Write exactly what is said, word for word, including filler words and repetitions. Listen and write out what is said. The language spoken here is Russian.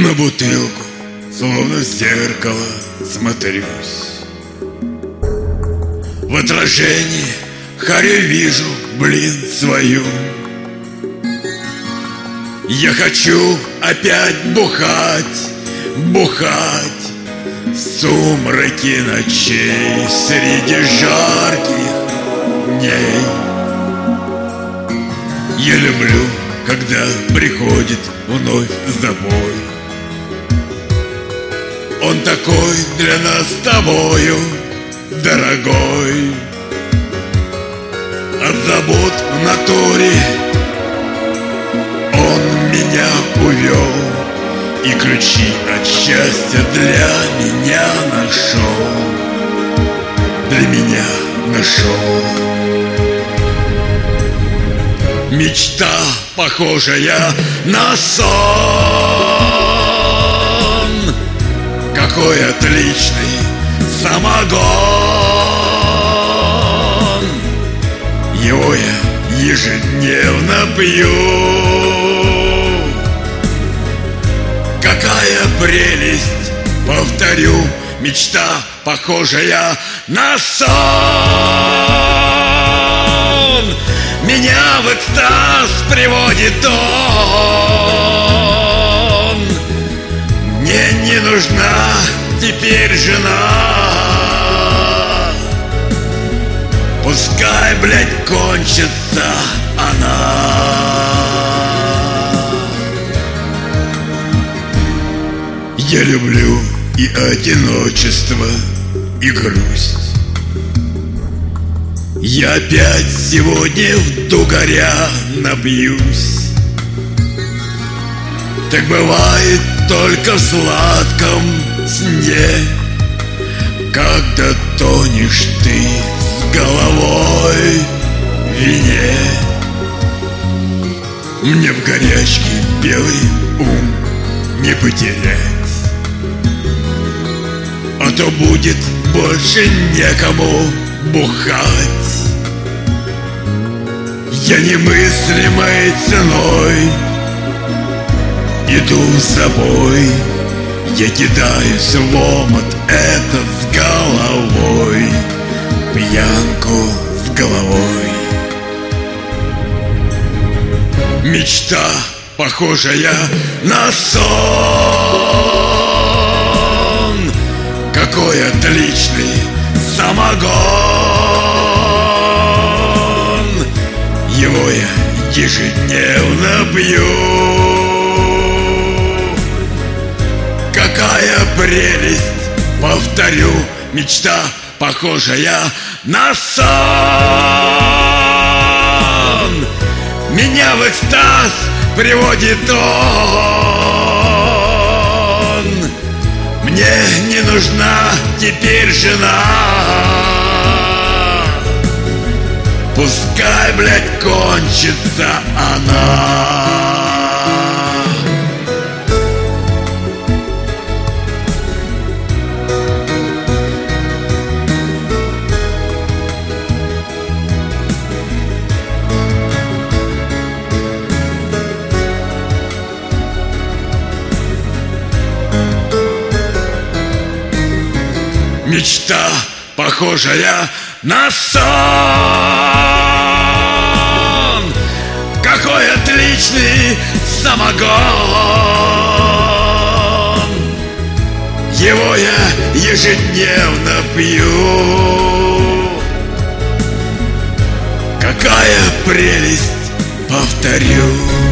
на бутылку, словно в зеркало смотрюсь. В отражении харю вижу, блин, свою. Я хочу опять бухать, бухать в сумраке ночей, среди жарких дней. Я люблю, когда приходит вновь забой. Он такой для нас с тобою, дорогой. От забот в натуре он меня увел, и ключи от счастья для меня нашел. Для меня нашел. Мечта, похожая на сон. Какой отличный самогон. Его я ежедневно пью. Какая прелесть, повторю, мечта, похожая на сон. Меня в экстаз приводит он. Мне не нужна теперь жена. Пускай, блядь, кончится она. Я люблю и одиночество, и грусть. Я опять сегодня в дугаря набьюсь. Так бывает только в сладком сне, когда тонешь ты с головой в вине. Мне в горячке белый ум не потерять, а то будет больше некому бухать. Я немыслимой ценой иду с собой. Я кидаюсь в омут этот с головой, пьянку с головой. Мечта, похожая на сон. Какой отличный самогон. Его я ежедневно пью. Какая прелесть, повторю, мечта, похожая на сон. Меня в экстаз приводит он. Мне не нужна теперь жена. Пускай, блядь, кончится она. Мечта, похожая на сон. Какой отличный самогон. Его я ежедневно пью. Какая прелесть, повторю.